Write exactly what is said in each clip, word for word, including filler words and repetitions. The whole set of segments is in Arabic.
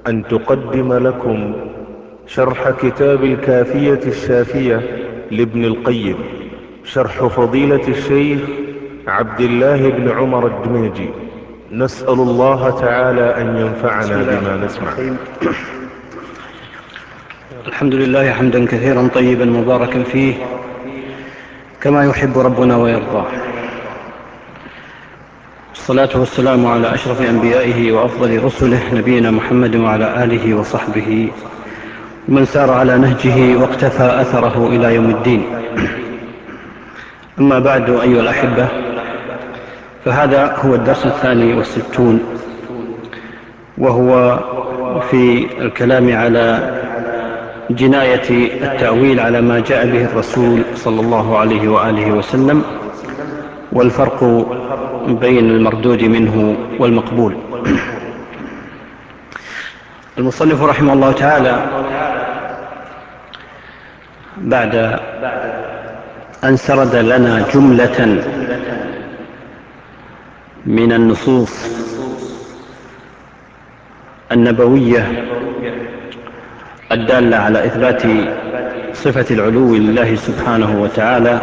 أن تقدم لكم شرح كتاب الكافية الشافية لابن القيم، شرح فضيلة الشيخ عبد الله بن عمر الدميجي. نسأل الله تعالى أن ينفعنا بما نسمع. الحمد لله حمدا كثيرا طيبا مباركا فيه كما يحب ربنا ويرضى. الصلاة والسلام على أشرف أنبيائه وأفضل رسله نبينا محمد وعلى آله وصحبه ومن سار على نهجه واقتفى أثره إلى يوم الدين. أما بعد أيها الأحبة، فهذا هو الدرس الثاني والستون، وهو في الكلام على جناية التأويل على ما جاء به الرسول صلى الله عليه وآله وسلم، والفرق بين المردود منه والمقبول. المصنف رحمه الله تعالى بعد أن سرد لنا جملة من النصوص النبوية الدالة على إثبات صفة العلو لله سبحانه وتعالى،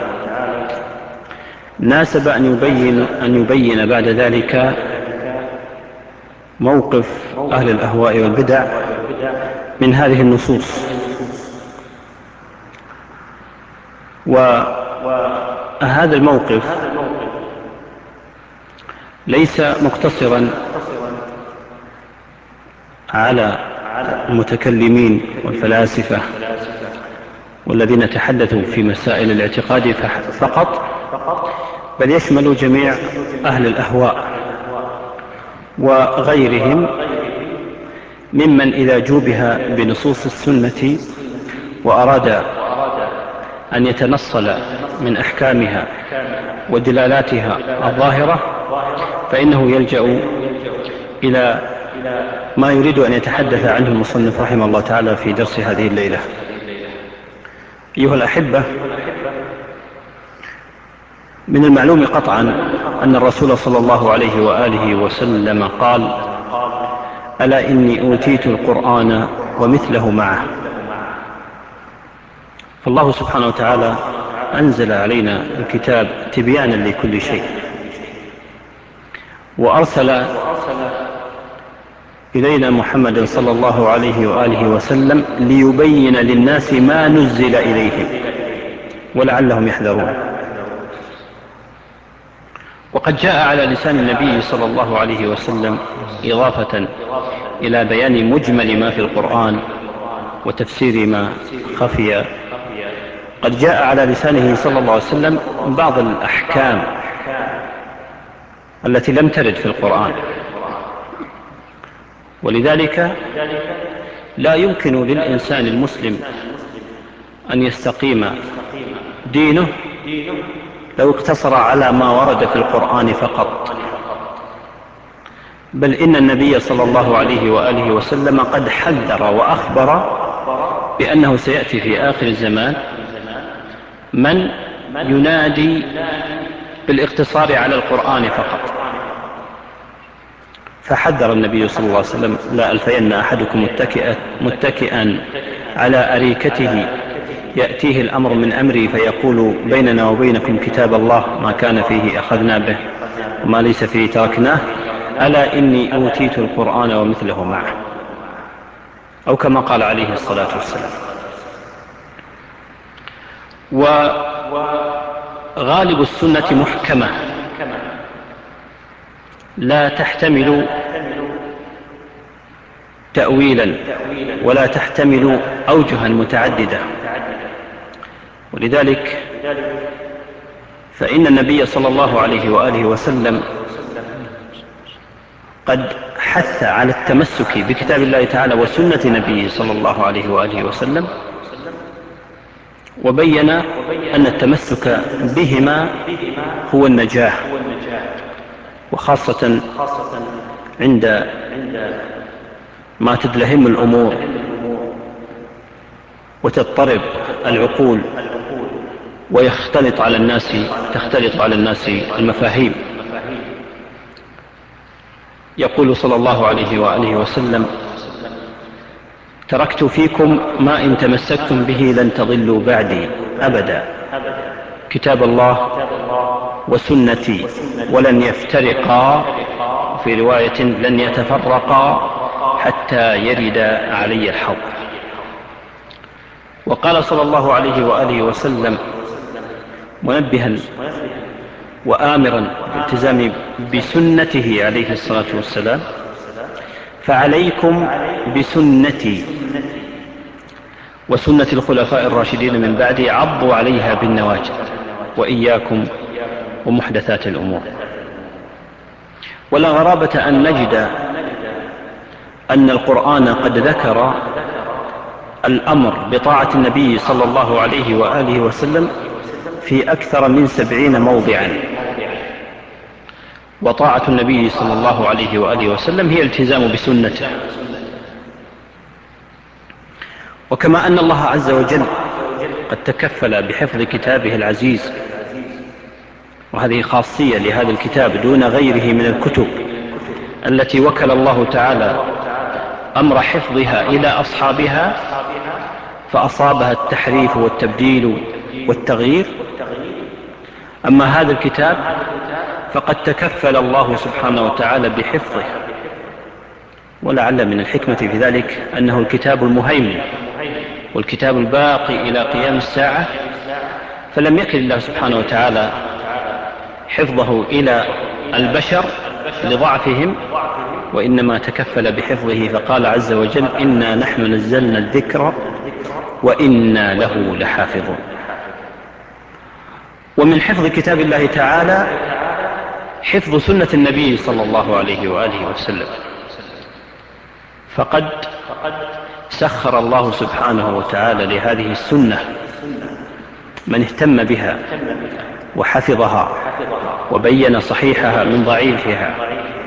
ناسب أن يبين, أن يبين بعد ذلك موقف أهل الأهواء والبدع من هذه النصوص. وهذا الموقف ليس مقتصرا على المتكلمين والفلاسفة والذين تحدثوا في مسائل الاعتقاد فقط، بل يشمل جميع أهل الأهواء وغيرهم ممن إذا جوبها بنصوص السنة وأراد أن يتنصل من أحكامها ودلالاتها الظاهرة فإنه يلجأ إلى ما يريد أن يتحدث عنه المصنف رحمه الله تعالى في درس هذه الليلة. أيها الأحبة، من المعلوم قطعا أن الرسول صلى الله عليه وآله وسلم قال: ألا إني أوتيت القرآن ومثله معه. فالله سبحانه وتعالى أنزل علينا الكتاب تبيانا لكل شيء، وأرسل إلينا محمد صلى الله عليه وآله وسلم ليبين للناس ما نزل إليهم ولعلهم يحذرون. وقد جاء على لسان النبي صلى الله عليه وسلم إضافة إلى بيان مجمل ما في القرآن وتفسير ما خفي، قد جاء على لسانه صلى الله عليه وسلم بعض الأحكام التي لم ترد في القرآن، ولذلك لا يمكن للإنسان المسلم أن يستقيم دينه لو اقتصر على ما ورد في القرآن فقط، بل إن النبي صلى الله عليه وآله وسلم قد حذر وأخبر بأنه سيأتي في آخر الزمان من ينادي بالاقتصار على القرآن فقط. فحذر النبي صلى الله عليه وسلم: لا ألفين أحدكم متكئا, متكئا على أريكته يأتيه الأمر من أمري فيقول بيننا وبينكم كتاب الله ما كان فيه أخذنا به وما ليس فيه تركناه، ألا إني أوتيت القرآن ومثله معه، أو كما قال عليه الصلاة والسلام. وغالب السنة محكمة لا تحتمل تأويلا ولا تحتمل أوجها متعددة، ولذلك فإن النبي صلى الله عليه وآله وسلم قد حث على التمسك بكتاب الله تعالى وسنة نبيه صلى الله عليه وآله وسلم، وبين أن التمسك بهما هو النجاة، وخاصة عند ما تدلهم الأمور وتضطرب العقول ويختلط على الناس تختلط على الناس المفاهيم. يقول صلى الله عليه وآله وسلم: تركت فيكم ما إن تمسكتم به لن تضلوا بعدي أبدا، كتاب الله وسنتي، ولن يفترقا، في رواية لن يتفرقا حتى يرد علي الحوض. وقال صلى الله عليه وآله وسلم منبها وآمرا بالالتزام بسنته عليه الصلاة والسلام: فعليكم بسنتي وسنة الخلفاء الراشدين من بعدي، عضوا عليها بالنواجذ، وإياكم ومحدثات الأمور. ولا غرابة أن نجد أن القرآن قد ذكر الأمر بطاعة النبي صلى الله عليه وآله وسلم في أكثر من سبعين موضعا، وطاعة النبي صلى الله عليه وآله وسلم هي الالتزام بسنته. وكما أن الله عز وجل قد تكفل بحفظ كتابه العزيز، وهذه خاصية لهذا الكتاب دون غيره من الكتب التي وكل الله تعالى أمر حفظها إلى أصحابها فأصابها التحريف والتبديل والتغيير، أما هذا الكتاب فقد تكفل الله سبحانه وتعالى بحفظه. ولعل من الحكمة في ذلك أنه الكتاب المهيمن والكتاب الباقي إلى قيام الساعة، فلم يكل الله سبحانه وتعالى حفظه إلى البشر لضعفهم، وإنما تكفل بحفظه، فقال عز وجل: إنا نحن نزلنا الذكر وإنا له لحافظون. ومن حفظ كتاب الله تعالى حفظ سنة النبي صلى الله عليه وآله وسلم، فقد سخر الله سبحانه وتعالى لهذه السنة من اهتم بها وحفظها وبين صحيحها من ضعيفها،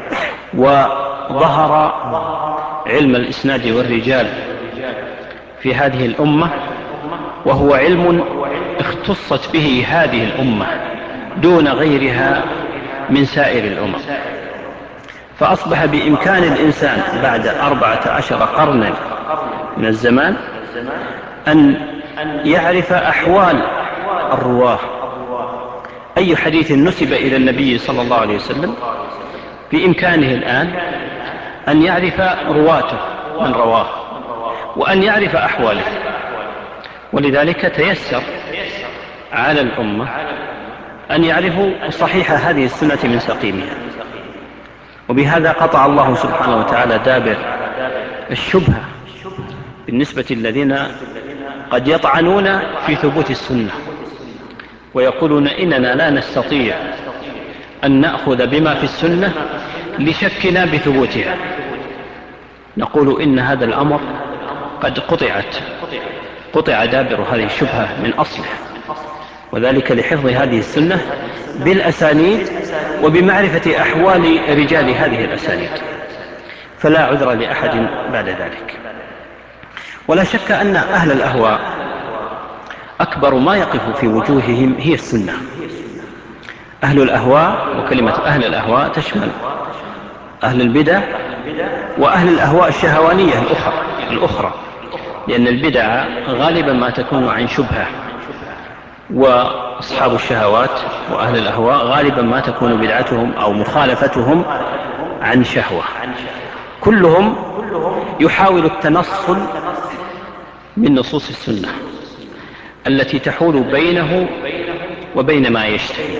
وظهر علم الإسناد والرجال في هذه الأمة، وهو علم اختصت به هذه الأمة دون غيرها من سائر الأمم، فأصبح بإمكان الإنسان بعد أربعة عشر قرنا من الزمان أن يعرف أحوال الرواه. أي حديث نسب إلى النبي صلى الله عليه وسلم بإمكانه الآن أن يعرف رواته من رواه وأن يعرف أحواله، ولذلك تيسر على الأمة أن يعرفوا صحيح هذه السنة من سقيمها. وبهذا قطع الله سبحانه وتعالى دابر الشبهة بالنسبة للذين قد يطعنون في ثبوت السنة ويقولون: إننا لا نستطيع أن نأخذ بما في السنة لشكنا بثبوتها. نقول إن هذا الأمر قد قطعت قطع دابر هذه الشبهة من أصله، وذلك لحفظ هذه السنة بالأسانيد وبمعرفة أحوال رجال هذه الأسانيد، فلا عذر لأحد بعد ذلك. ولا شك أن أهل الأهواء أكبر ما يقف في وجوههم هي السنة. أهل الأهواء، وكلمة أهل الأهواء تشمل أهل البدع وأهل الأهواء الشهوانية الأخرى, الأخرى لأن البدع غالبا ما تكون عن شبهة، وأصحاب الشهوات وأهل الأهواء غالبا ما تكون بدعتهم أو مخالفتهم عن شهوة. كلهم يحاول التنصل من نصوص السنة التي تحول بينه وبين ما يشتهي،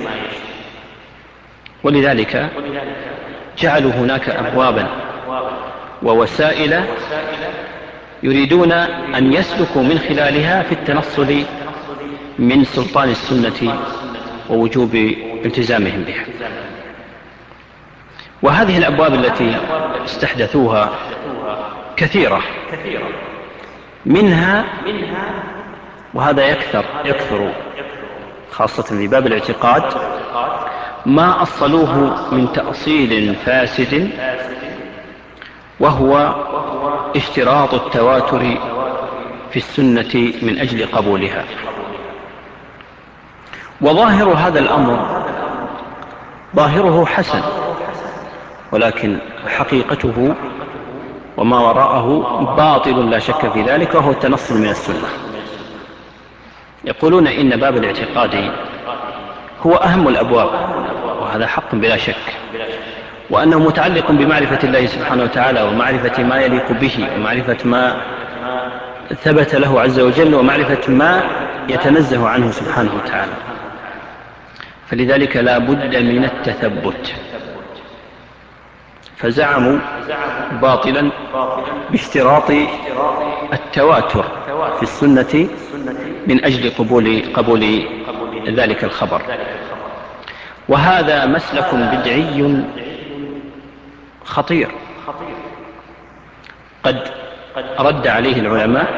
ولذلك جعلوا هناك أبوابا ووسائل يريدون أن يسلكوا من خلالها في التنصل من سلطان السنة ووجوب التزامهم بها. وهذه الأبواب التي استحدثوها كثيرة، منها وهذا يكثر يكثر خاصة في باب الاعتقاد ما أصلوه من تأصيل فاسد، وهو اشتراط التواتر في السنة من أجل قبولها. وظاهر هذا الأمر ظاهره حسن، ولكن حقيقته وما وراءه باطل لا شك في ذلك، وهو التنصل من السنة. يقولون إن باب الاعتقاد هو أهم الأبواب، وهذا حق بلا شك، وأنه متعلق بمعرفة الله سبحانه وتعالى، ومعرفة ما يليق به، ومعرفة ما ثبت له عز وجل، ومعرفة ما يتنزه عنه سبحانه وتعالى. فلذلك لا بد من التثبت. فزعموا باطلا باشتراط التواتر في السنة من أجل قبول, قبول ذلك الخبر، وهذا مسلك بدعي خطير قد رد عليه العلماء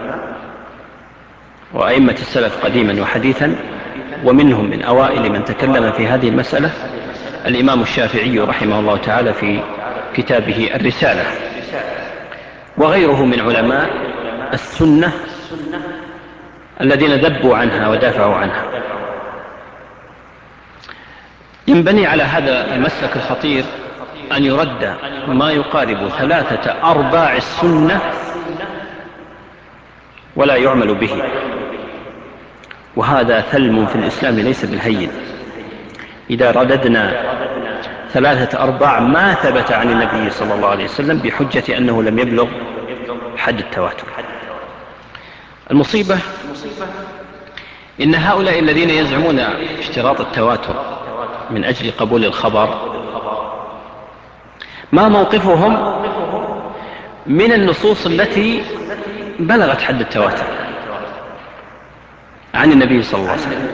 وأئمة السلف قديما وحديثا، ومنهم من أوائل من تكلم في هذه المسألة الإمام الشافعي رحمه الله تعالى في كتابه الرسالة، وغيره من علماء السنة الذين ذبوا عنها ودافعوا عنها. ينبني على هذا المسلك الخطير أن يرد ما يقارب ثلاثة أرباع السنة ولا يعمل به، وهذا ثلم في الإسلام ليس بالهين. إذا رددنا ثلاثة أرباع ما ثبت عن النبي صلى الله عليه وسلم بحجة أنه لم يبلغ حد التواتر. المصيبة إن هؤلاء الذين يزعمون اشتراط التواتر من أجل قبول الخبر ما موقفهم من النصوص التي بلغت حد التواتر عن النبي صلى الله عليه وسلم،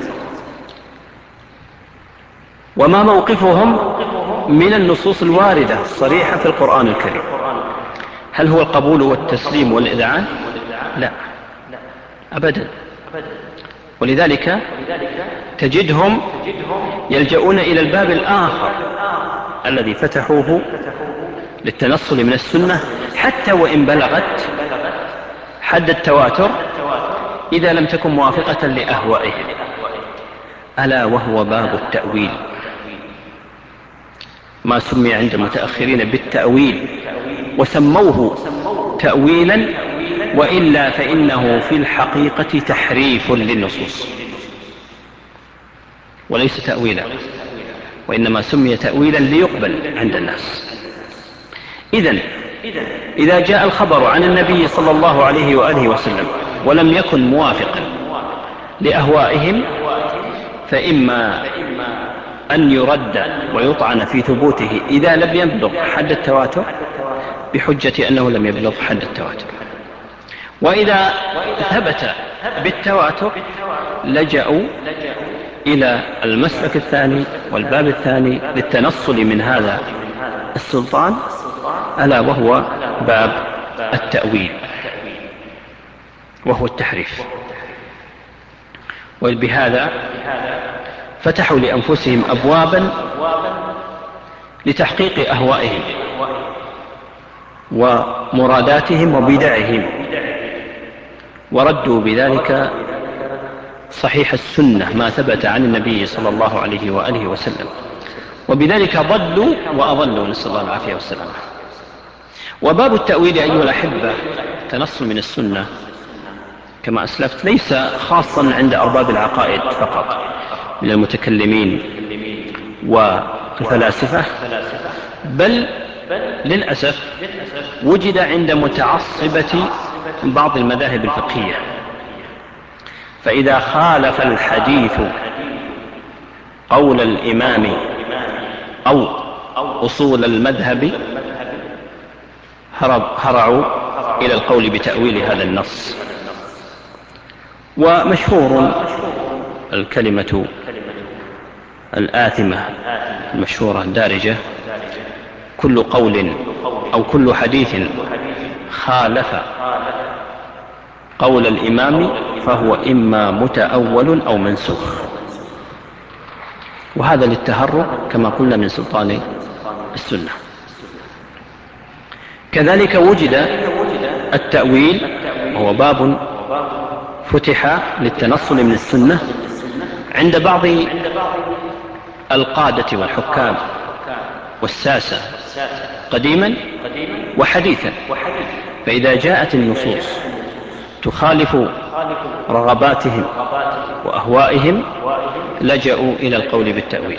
وما موقفهم من النصوص الواردة الصريحة في القرآن الكريم. هل هو القبول والتسليم والإذعان؟ لا أبدا. ولذلك تجدهم يلجؤون إلى الباب الآخر الذي فتحوه للتنصل من السنة، حتى وإن بلغت حد التواتر إذا لم تكن موافقة لأهوائهم، ألا وهو باب التأويل، ما سمي عند المتأخرين بالتأويل وسموه تأويلا، وإلا فإنه في الحقيقة تحريف للنصوص وليس تأويلا، وإنما سمي تأويلا ليقبل عند الناس. إذن إذا جاء الخبر عن النبي صلى الله عليه وآله وسلم ولم يكن موافقا لأهوائهم، فإما أن يرد ويطعن في ثبوته إذا لم يبلغ حد التواتر بحجة أنه لم يبلغ حد التواتر، وإذا ثبت بالتواتر لجأوا إلى المسلك الثاني والباب الثاني للتنصل من هذا السلطان، ألا وهو باب التأويل وهو التحريف. وبهذا فتحوا لأنفسهم أبوابا لتحقيق أهوائهم ومراداتهم وبدعهم، وردوا بذلك صحيح السنة ما ثبت عن النبي صلى الله عليه وآله وسلم، وبذلك ضلوا وأضلوا، نسأل الله العافية والسلامة. وباب التأويل أيها الأحبة تنصل من السنة كما أسلفت ليس خاصا عند أرباب العقائد فقط من المتكلمين والفلاسفة، بل للأسف وجد عند متعصبة بعض المذاهب الفقهية، فإذا خالف الحديث قول الإمام أو أصول المذهب هرعوا إلى القول بتأويل هذا النص. ومشهور الكلمة الآثمة المشهورة الدارجة: كل قول أو كل حديث خالف قول الإمام فهو إما متأول أو منسوخ. وهذا للتهرب كما قلنا من سلطان السنة. كذلك وجد التأويل، وهو باب فتح للتنصل من السنة عند بعض القادة والحكام والساسة قديما وحديثا. فإذا جاءت النصوص تخالف رغباتهم وأهوائهم لجأوا إلى القول بالتأويل.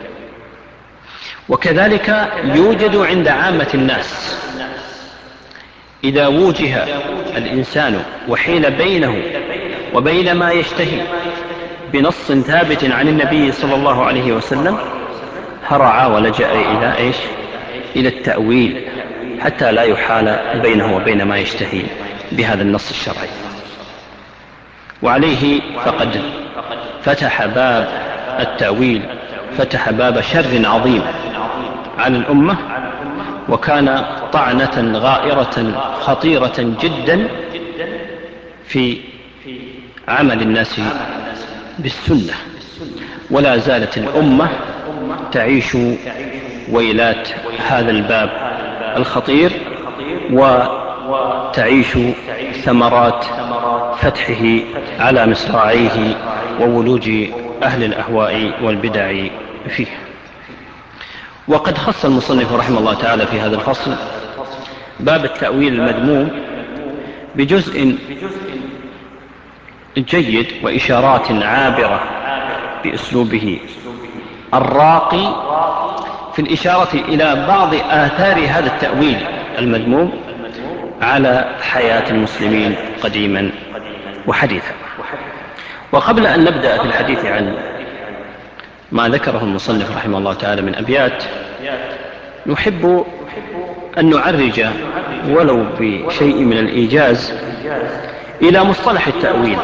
وكذلك يوجد عند عامة الناس إذا وجه الإنسان وحيل بينه وبين ما يشتهي بنص ثابت عن النبي صلى الله عليه وسلم هرع ولجأ إلى إيش؟ إلى التأويل حتى لا يحال بينه وبين ما يشتهي بهذا النص الشرعي. وعليه فقد فتح باب التأويل، فتح باب شر عظيم على الأمة، وكان طعنة غائرة خطيرة جدا في عمل الناس بالسنة. ولا زالت الأمة تعيش ويلات هذا الباب الخطير، وتعيش ثمرات فتحه على مصراعيه وولوج أهل الأهواء والبدع فيه. وقد خص المصنف رحمه الله تعالى في هذا الفصل باب التأويل المذموم بجزء جيد وإشارات عابرة بأسلوبه الراقي في الإشارة إلى بعض آثار هذا التأويل المذموم على حياة المسلمين قديما وحديثا. وقبل أن نبدأ في الحديث عن ما ذكره المصنف رحمه الله تعالى من أبيات، نحب أن نعرج ولو بشيء من الإيجاز إلى مصطلح التأويل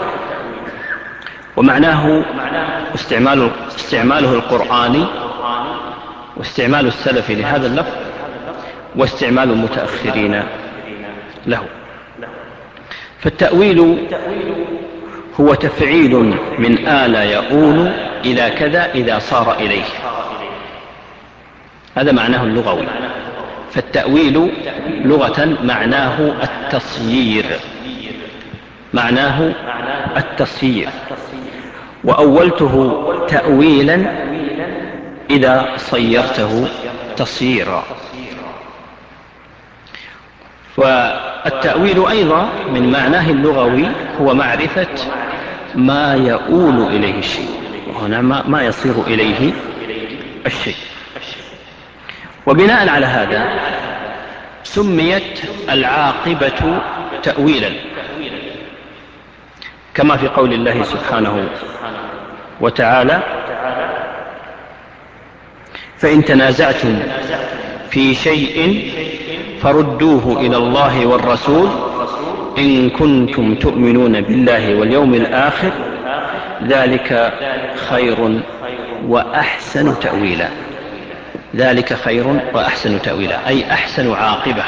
ومعناه استعماله, استعماله القرآني، واستعمال السلف لهذا اللفظ، واستعمال المتأخرين له. فالتأويل هو تفعيل من آل يؤول إلى كذا إذا صار إليه، هذا معناه اللغوي. فالتأويل لغة معناه التصيير، معناه التصيير. وأولته تأويلا إذا صيرته تصييرا. والتأويل أيضا من معناه اللغوي هو معرفة ما يؤول إليه الشيء، وهنا ما يصير إليه الشيء. وبناء على هذا سميت العاقبة تأويلا، كما في قول الله سبحانه وتعالى: فإن تنازعتم في شيء فردوه إلى الله والرسول إن كنتم تؤمنون بالله واليوم الآخر ذلك خير وأحسن تأويلا. ذلك خير وأحسن تأويلا أي أحسن عاقبة.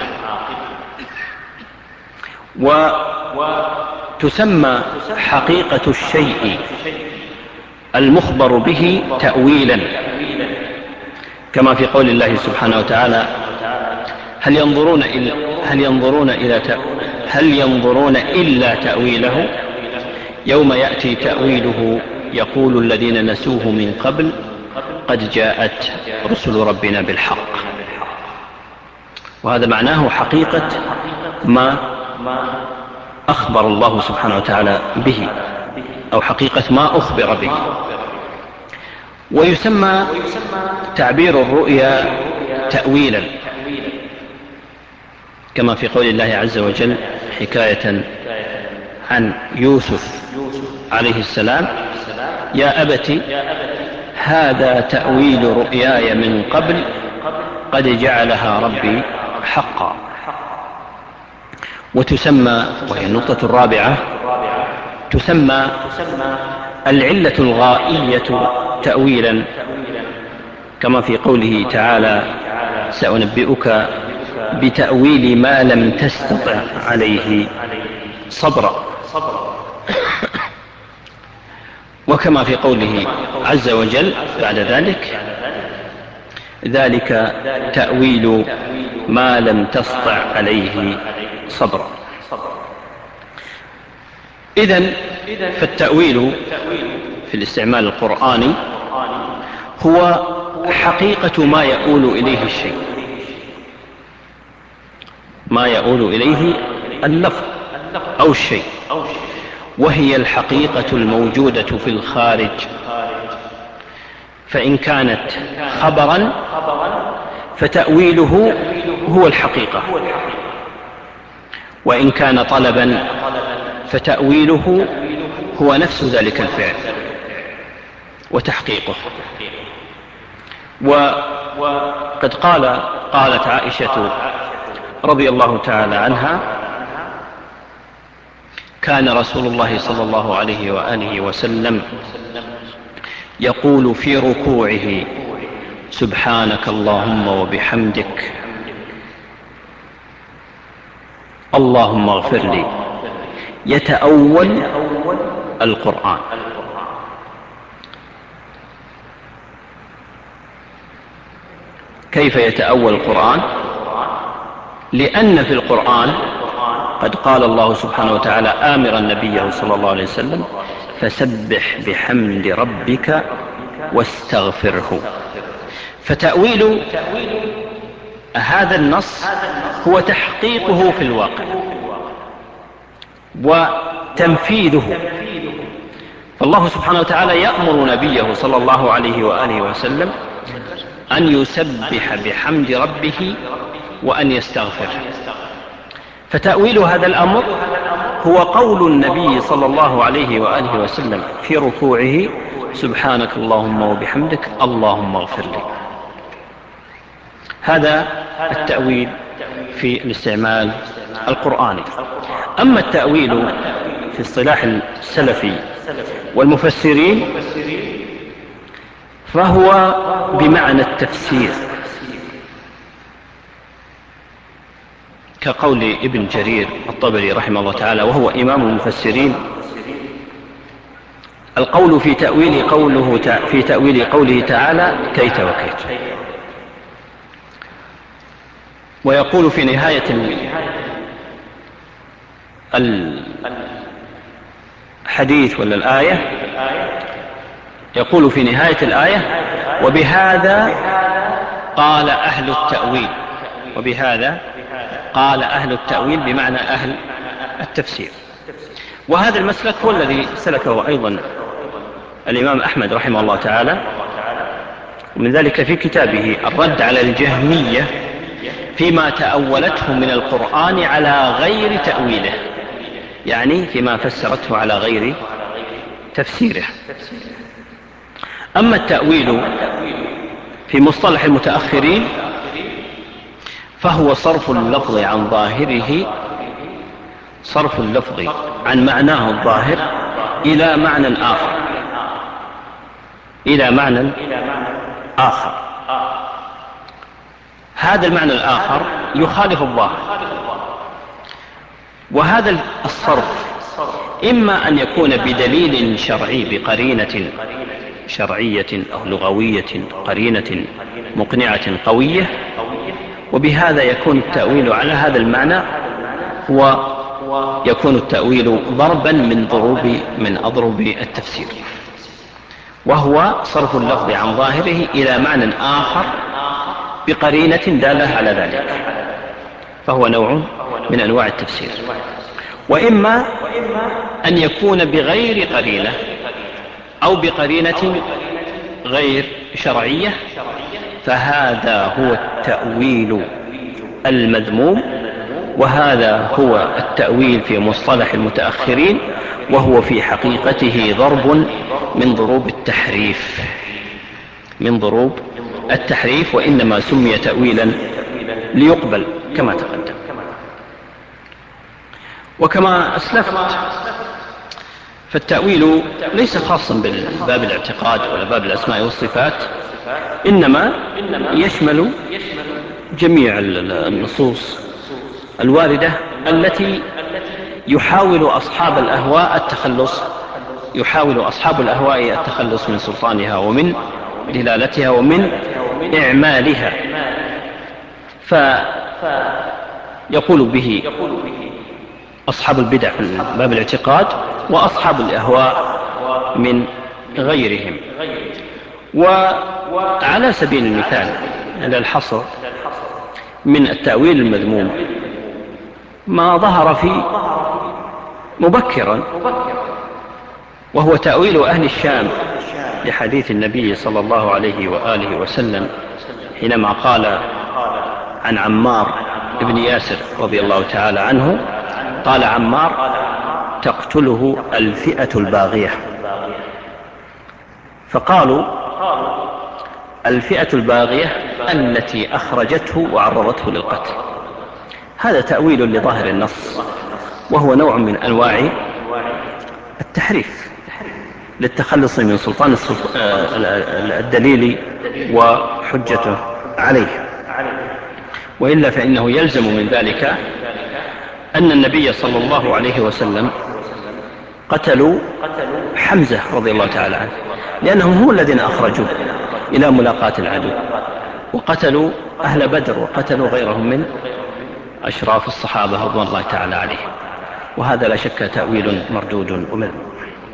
وتسمى حقيقة الشيء المخبر به تأويلا، كما في قول الله سبحانه وتعالى: هل ينظرون إلا هل ينظرون إلى هل ينظرون إلا تأويله يوم يأتي تأويله يقول الذين نسوه من قبل قد جاءت رسل ربنا بالحق. وهذا معناه حقيقة ما أخبر الله سبحانه وتعالى به، أو حقيقة ما أخبر به. ويسمى تعبير الرؤيا تأويلا، كما في قول الله عز وجل حكاية عن يوسف عليه السلام: يا أبت هذا تأويل رؤياي من قبل قد جعلها ربي حقا. وتسمى، وهي النقطة الرابعة، تسمى العلة الغائية تأويلا، كما في قوله تعالى: سأنبئك بتأويل ما لم تستطع عليه صبرا. وكما في قوله عز وجل بعد ذلك: ذلك تأويل ما لم تستطع عليه صبرا. إذن فالتأويل في الاستعمال القرآني هو حقيقة ما يؤول إليه الشيء، ما يؤول إليه اللفظ أو الشيء، وهي الحقيقة الموجودة في الخارج، فإن كانت خبرا فتأويله هو الحقيقة، وإن كان طلبا فتأويله هو نفس ذلك الفعل وتحقيقه. وقد قال قالت عائشة رضي الله تعالى عنها: كان رسول الله صلى الله عليه وآله وسلم يقول في ركوعه: سبحانك اللهم وبحمدك اللهم اغفر لي، يتأول القرآن. كيف يتأول القرآن؟ لأن في القرآن قد قال الله سبحانه وتعالى آمرا نبيه صلى الله عليه وسلم: فسبح بحمد ربك واستغفره. فتأويل هذا النص هو تحقيقه في الواقع وتنفيذه. فالله سبحانه وتعالى يأمر نبيه صلى الله عليه وآله وسلم أن يسبح بحمد ربه وأن يستغفر. فتأويل هذا الأمر هو قول النبي صلى الله عليه وآله وسلم في ركوعه: سبحانك اللهم وبحمدك اللهم اغفر لي. هذا التأويل في الاستعمال القرآني. أما التأويل في اصطلاح السلف والمفسرين فهو بمعنى التفسير، كقول ابن جرير الطبري رحمه الله تعالى وهو إمام المفسرين: القول في تأويل قوله في تأويل قوله تعالى كيت وكيت. ويقول في نهاية الحديث ولا الآية، يقول في نهاية الآية: وبهذا قال أهل التأويل. وبهذا قال أهل التأويل بمعنى أهل التفسير. وهذا المسلك هو الذي سلكه أيضا الإمام أحمد رحمه الله تعالى، ومن ذلك في كتابه الرد على الجهمية فيما تأولته من القرآن على غير تأويله، يعني فيما فسرته على غير تفسيره. أما التأويل في مصطلح المتأخرين فهو صرف اللفظ عن ظاهره صرف اللفظ عن معناه الظاهر إلى معنى آخر إلى معنى آخر هذا المعنى الآخر يخالف الظاهر. وهذا الصرف إما أن يكون بدليل شرعي بقرينة شرعية أو لغوية، قرينة مقنعة قوية، وبهذا يكون التأويل على هذا المعنى هو يكون التأويل ضربا من ضروب من أضرب التفسير، وهو صرف اللفظ عن ظاهره إلى معنى آخر بقرينة دالة على ذلك، فهو نوع من أنواع التفسير. وإما أن يكون بغير قرينة أو بقرينة غير شرعية، فهذا هو التأويل المذموم، وهذا هو التأويل في مصطلح المتأخرين، وهو في حقيقته ضرب من ضروب التحريف من ضروب التحريف وإنما سمي تأويلا ليقبل كما تقدم. وكما أسلفت فالتأويل ليس خاصا بالباب الاعتقاد ولا باب الأسماء والصفات، إنما يشمل جميع النصوص الواردة التي يحاول أصحاب الأهواء التخلص يحاول أصحاب الأهواء التخلص من سلطانها ومن دلالتها ومن إعمالها، فيقول به أصحاب البدع في باب الاعتقاد وأصحاب الأهواء من غيرهم. وعلى سبيل المثال على الحصر من التأويل المذموم ما ظهر في مبكرا، وهو تأويل أهل الشام لحديث النبي صلى الله عليه وآله وسلم حينما قال عن عمار بن ياسر رضي الله تعالى عنه، قال عمار: تقتله الفئة الباغية. فقالوا: الفئة الباغية التي أخرجته وعرضته للقتل. هذا تأويل لظاهر النص، وهو نوع من أنواع التحريف للتخلص من سلطان الدليل وحجته عليه. وإلا فإنه يلزم من ذلك أن النبي صلى الله عليه وسلم قتلوا حمزة رضي الله تعالى عنه، لأنهم هم الذين أخرجوا إلى ملاقاة العدو، وقتلوا أهل بدر، وقتلوا غيرهم من أشراف الصحابة رضوان الله تعالى عليهم. وهذا لا شك تأويل مردود ومذموم.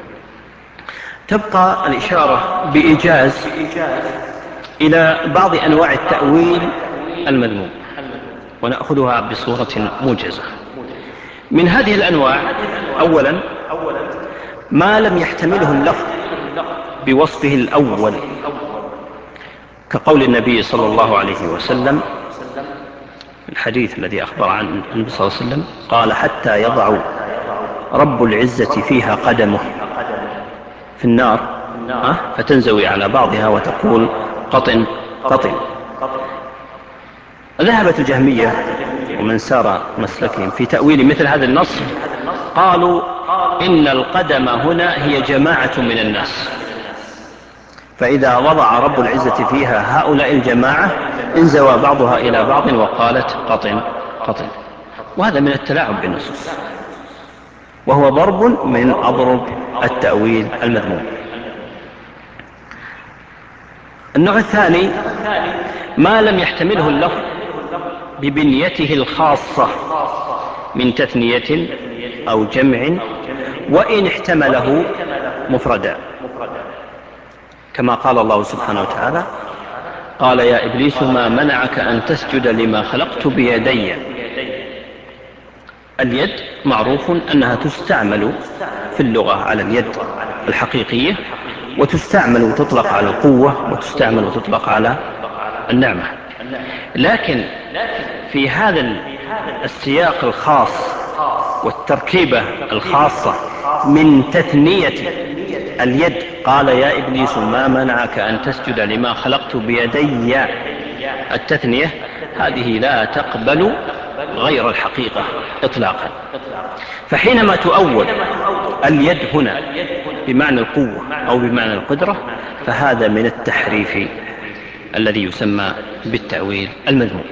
تبقى الإشارة بإيجاز إلى بعض أنواع التأويل المذموم، ونأخذها بصورة موجزة. من هذه الأنواع: أولا، ما لم يحتمله اللفظ بوصفه الأول، كقول النبي صلى الله عليه وسلم الحديث الذي أخبر عن النبي صلى الله عليه وسلم قال: حتى يضع رب العزة فيها قدمه في النار فتنزوي على بعضها وتقول: قطن قطن. ذهبت الجهمية ومن سار مسلكهم في تأويل مثل هذا النص، قالوا: إن القدم هنا هي جماعة من الناس، فإذا وضع رب العزة فيها هؤلاء الجماعة انزوى بعضها إلى بعض وقالت: قطن قطن. وهذا من التلاعب بالنصوص، وهو ضرب من أضرب التأويل المذموم. النوع الثاني: ما لم يحتمله اللفظ ببنيته الخاصة من تثنية أو جمع، وإن احتمله مفردا، كما قال الله سبحانه وتعالى: قال يا إبليس ما منعك أن تسجد لما خلقت بيدي. اليد معروف أنها تستعمل في اللغة على اليد الحقيقية، وتستعمل وتطلق على القوة، وتستعمل وتطلق على النعمة. لكن في هذا السياق الخاص والتركيبة الخاصة من تثنية اليد، قال يا إبليس ما منعك أن تسجد لما خلقت بيدي، التثنية هذه لا تقبل غير الحقيقة إطلاقا. فحينما تؤول اليد هنا بمعنى القوة أو بمعنى القدرة، فهذا من التحريف الذي يسمى بالتأويل المذموم.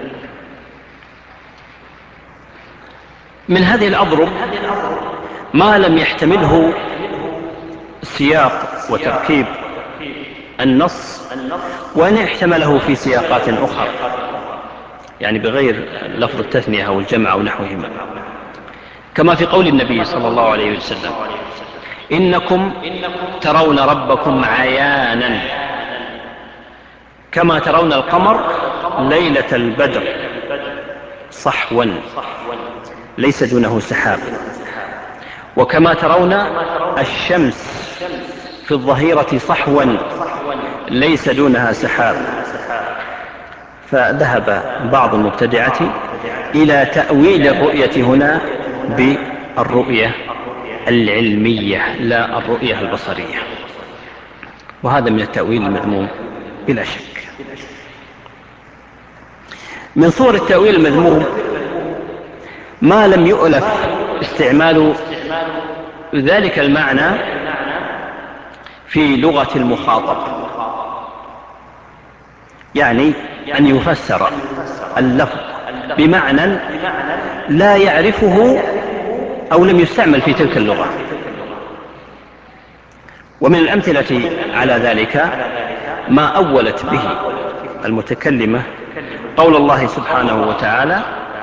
من هذه الأضرب ما لم يحتمله سياق وتركيب النص، وإن احتمله في سياقات أخرى، يعني بغير لفظ التثنية أو الجمع أو نحوهما، كما في قول النبي صلى الله عليه وسلم: إنكم ترون ربكم عيانا كما ترون القمر ليلة البدر صحوا ليس دونه سحاب، وكما ترون الشمس في الظهيرة صحوا ليس دونها سحاب. فذهب بعض المبتدعة إلى تأويل الرؤية هنا بالرؤية العلمية لا الرؤية البصرية، وهذا من التأويل المذموم بلا شك. من صور التأويل المذموم ما لم يؤلف استعمال ذلك المعنى في لغة المخاطب، يعني أن يفسر اللفظ بمعنى لا يعرفه أو لم يستعمل في تلك اللغة. ومن الأمثلة على ذلك ما أولت به المتكلمة قول الله سبحانه وتعالى: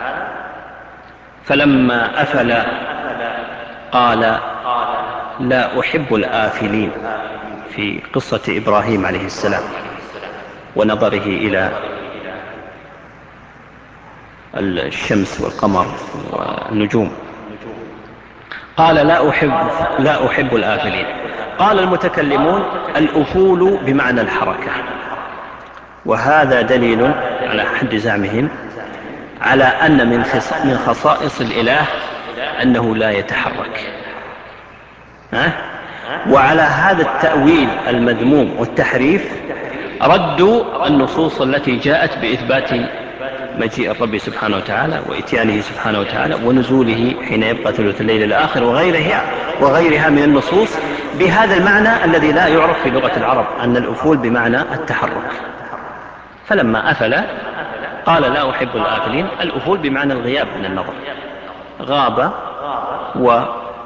فلما أفل قال لا أحب الآفلين، في قصة إبراهيم عليه السلام ونظره إلى الشمس والقمر والنجوم. قال لا أحب, لا أحب الآفلين. قال المتكلمون الأفول بمعنى الحركة، وهذا دليل على حد زعمهم على أن من خصائص الإله أنه لا يتحرك. ها؟ وعلى هذا التأويل المذموم والتحريف ردوا النصوص التي جاءت بإثبات مجيء الرب سبحانه وتعالى وإتيانه سبحانه وتعالى ونزوله حين يبقى ثلث الليل الآخر وغيرها, وغيرها من النصوص بهذا المعنى الذي لا يعرف في لغة العرب، أن الأفول بمعنى التحرك. فلما أفل قال لا أحب الآفلين. الأفول بمعنى الغياب من النظر، غاب و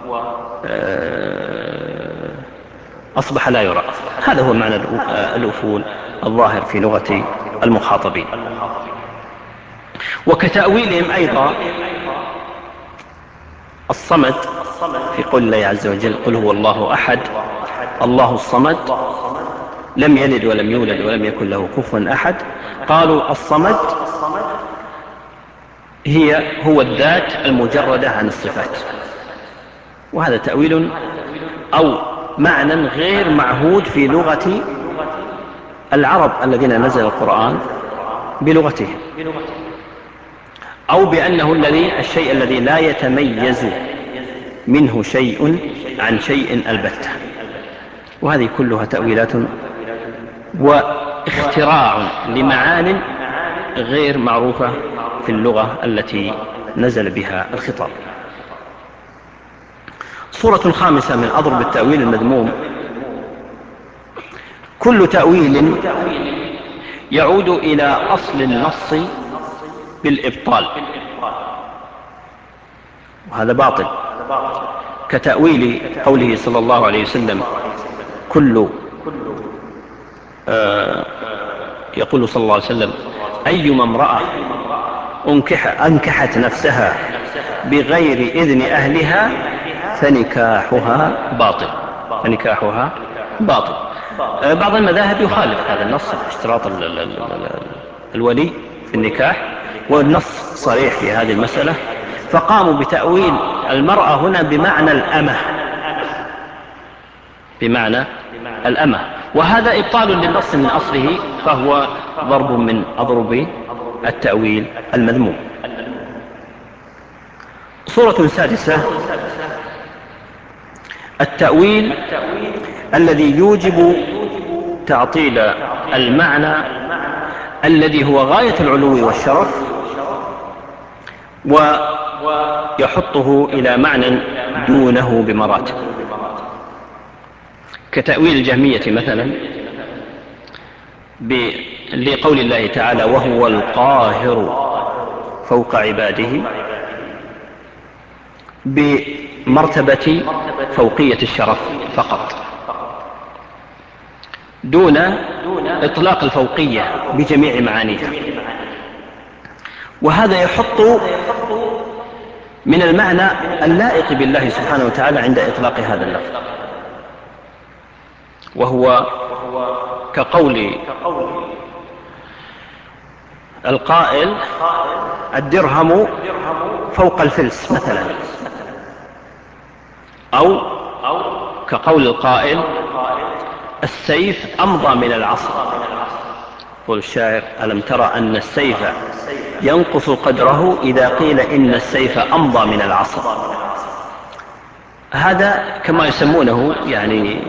أصبح لا يرى. هذا هو معنى الأفول الظاهر في لغة المخاطبين. وكتأويلهم أيضا الصمد في قول الله عز وجل قل هو الله أحد الله الصمد لم يلد ولم يولد ولم يكن له كفوا أحد. قالوا الصمد هي هو الذات المجردة عن الصفات، وهذا تأويل أو معنى غير معهود في لغة العرب الذين نزل القرآن بلغتهم، أو بأنه الذي الشيء الذي لا يتميز منه شيء عن شيء البتة. وهذه كلها تأويلات واختراع لمعان غير معروفة في اللغة التي نزل بها الخطاب. صورة خامسة من أضرب التأويل المذموم: كل تأويل يعود إلى أصل النص بالإبطال، وهذا باطل، كتأويل قوله صلى الله عليه وسلم كل آه يقول صلى الله عليه وسلم أيما امرأة أنكح أنكحت نفسها بغير إذن أهلها فنكاحها باطل فنكاحها باطل. آه بعض المذاهب يخالف هذا النص اشتراط الولي في النكاح، والنص صريح في هذه المسألة، فقاموا بتأويل المرأة هنا بمعنى الأمة بمعنى الأمة وهذا إبطال للنص من أصله، فهو ضرب من أضرب التأويل المذموم. صورة سادسة: التأويل الذي يوجب تعطيل المعنى الذي هو غاية العلو والشرف ويحطه إلى معنى دونه بمراتب، كتأويل الجهمية مثلا لقول الله تعالى وهو القاهر فوق عباده بمرتبة فوقية الشرف فقط دون إطلاق الفوقية بجميع معانيها، وهذا يحط من المعنى اللائق بالله سبحانه وتعالى عند إطلاق هذا اللفظ، وهو كقول القائل الدرهم فوق الفلس مثلا، أو كقول القائل السيف أمضى من العصا. قول الشاعر ألم ترى أن السيف ينقص قدره إذا قيل إن السيف أمضى من العصا. هذا كما يسمونه يعني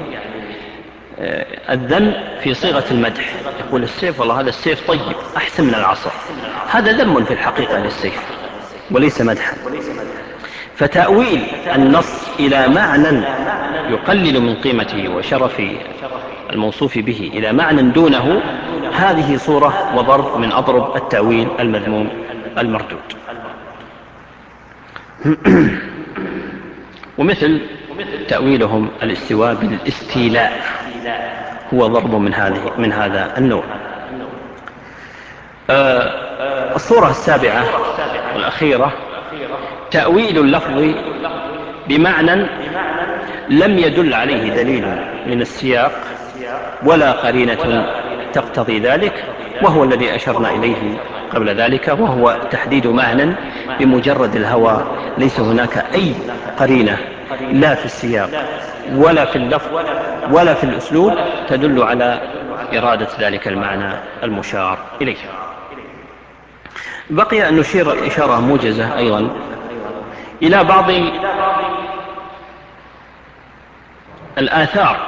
الذم في صيغة المدح، يقول السيف والله هذا السيف طيب أحسن من العصا، هذا ذم في الحقيقة للسيف وليس مدحا. فتأويل النص إلى معنى يقلل من قيمته وشرف الموصوف به إلى معنى دونه، هذه صورة وضرب من أضرب التأويل المذموم المردود. ومثل تأويلهم الاستواء بالاستيلاء هو ضرب من هذه من هذا النوع. آه الصورة السابعة والأخيرة: تأويل اللفظ بمعنى لم يدل عليه دليل من السياق ولا قرينة تقتضي ذلك، وهو الذي أشرنا إليه قبل ذلك، وهو تحديد معنى بمجرد الهوى، ليس هناك أي قرينة لا في السياق ولا في اللفظ ولا في الأسلوب تدل على إرادة ذلك المعنى المشار إليه. بقي أن نشير إشارة موجزة أيضا إلى بعض الآثار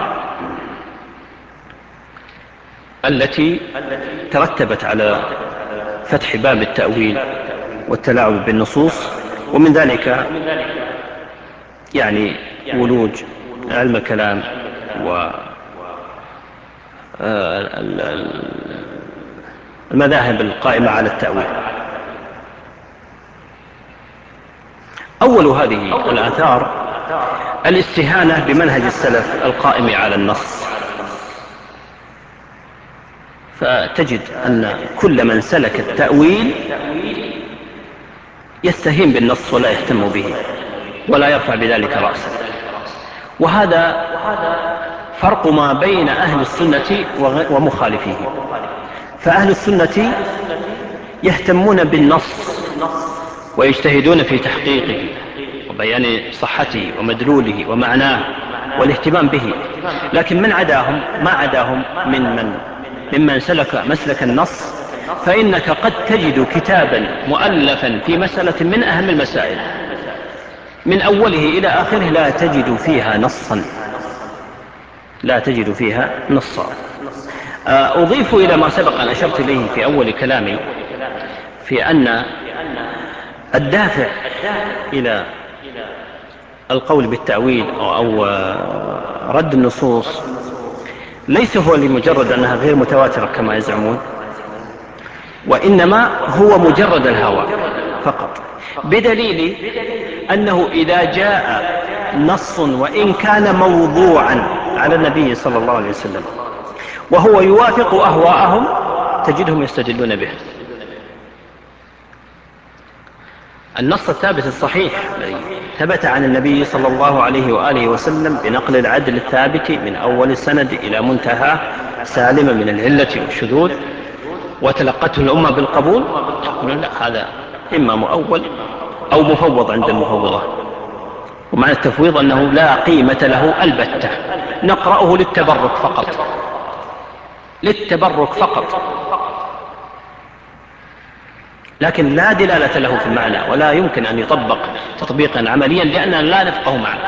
التي ترتبت على فتح باب التأويل والتلاعب بالنصوص، ومن ذلك يعني ولوج علم الكلام والمذاهب القائمة على التأويل. أول هذه الآثار الاستهانة بمنهج السلف القائم على النص، فتجد أن كل من سلك التأويل يستهين بالنص ولا يهتم به ولا يرفع بذلك رأسه. وهذا فرق ما بين أهل السنة ومخالفيه. فأهل السنة يهتمون بالنص ويجتهدون في تحقيقه وبيان صحته ومدلوله ومعناه والاهتمام به، لكن من عداهم ما عداهم من من ممن سلك مسلك النص، فإنك قد تجد كتابا مؤلفا في مسألة من أهم المسائل من أوله إلى آخره لا تجد فيها نصا لا تجد فيها نصا. أضيف إلى ما سبق أن أشرت إليه في أول كلامي في أن الدافع إلى القول بالتأويل أو رد النصوص ليس هو لمجرد أنها غير متواترة كما يزعمون، وإنما هو مجرد الهوى فقط، بدليل أنه إذا جاء نص وإن كان موضوعا على النبي صلى الله عليه وسلم وهو يوافق أهواءهم تجدهم يستدلون به. النص الثابت الصحيح الذي ثبت عن النبي صلى الله عليه وآله وسلم بنقل العدل الثابت من أول السند إلى منتهى سالما من العلة والشذوذ وتلقته الأمة بالقبول، يقولون لا، هذا إما مؤول أو مفوض عند المفوضة. ومعنى التفويض أنه لا قيمة له البتة، نقرأه للتبرك فقط للتبرك فقط لكن لا دلالة له في المعنى ولا يمكن أن يطبق تطبيقا عمليا لأننا لا نفقه معنى.